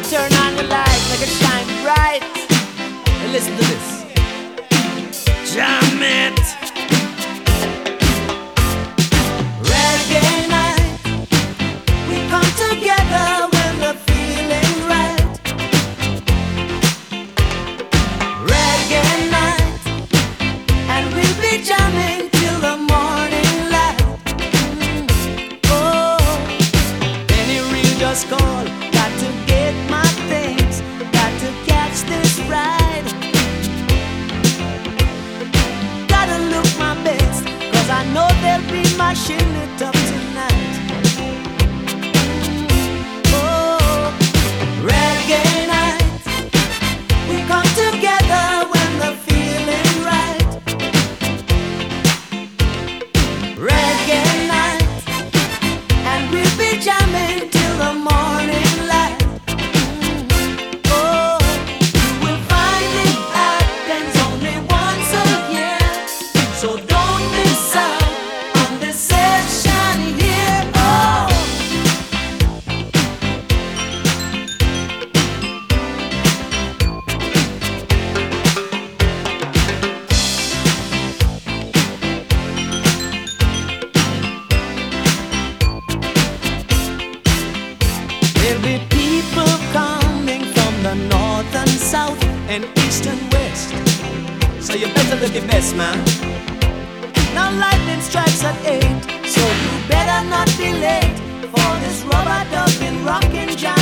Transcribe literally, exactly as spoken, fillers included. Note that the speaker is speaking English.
turn on the light, make it shine bright. And listen to this. Jam it. Reggae night, we come together when we're feeling right. Reggae night, and we'll be jamming till the morning light. Mm. Oh, any real just call. Got to get my things, got to catch this ride. Gotta look my best, cause I know they'll be mashing it up tonight. Oh, reggae night, we come together when the feeling right. Reggae night, and we'll be jamming till the morning light. Oh, you will find it happens only once a year, so don't miss out on this session here. Oh, there'll be people coming from the north and south and east and west, so you better look your best, man. Now lightning strikes at eight, so you better not be late for this rubber dubbing rockin' jam.